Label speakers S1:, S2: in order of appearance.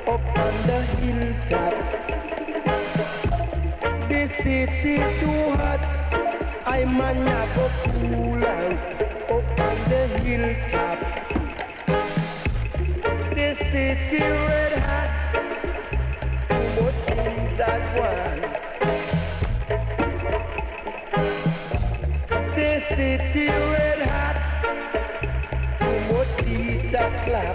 S1: up on the hilltop. The city too hot, I man a go cool out up on the hilltop. The city red hot, too much things at once. The city red hot, too much heat a clap.